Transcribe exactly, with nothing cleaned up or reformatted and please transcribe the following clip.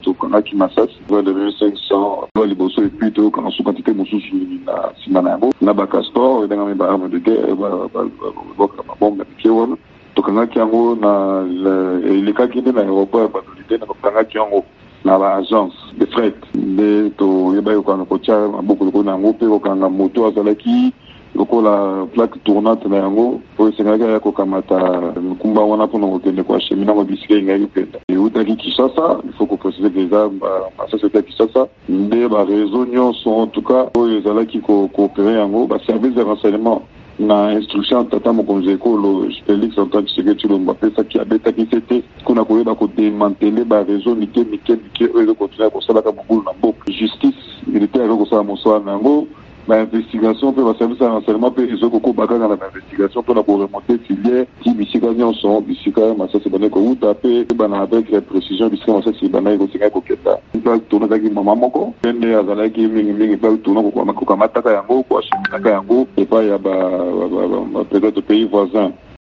tokangaki Masasi de deux mille cinq cents liboso epuis tokanga quantité mosusu na nsima na yango na bacastor edengami baarme de guerre boka babombe ya mike wana tokangaki yango na elekaki nde na aéroport ya badolide na tokangaki yango na baagence de fret nde toyebaki kokanga kotia maboko lokolo na yango mpe kokanga moto azalaki lokola plaque tournante na yango po esengaki aya kokamata nkumba wana mpona kokende koacheminango bisika engaki kenda eutaki Kinshasa. Il faut koprécise ke eza Masasi ete ya Kinshasa nde bareseau nyonso en tout cas oyo ezalaki koopere yango baservice de renseignement na instruction tata mokonzi ekolo Félix Antoine Tshisekedi Tshilombo apesaki abetaki sete kuna koyeba kodemantele bareseau mike mike mike oyo ezokontinue kosalaka mobulu na mboka justice militaire ezokosala mosala na yango bainvestigation mpe baservice ya renseignement mpe ezokokobaka na bainvestigation mpona koremonte filière ti bisika nyonso bisika Masasi ebandaki kowuta mpe ebana avec précision bisika Masasi ebandaki kosengaki kokenda mpe tonazaki mama moko mpe nde azalaki mingimingi mpe tona kokamataka yango koacheminaka yango epai ya peut-être pays voisin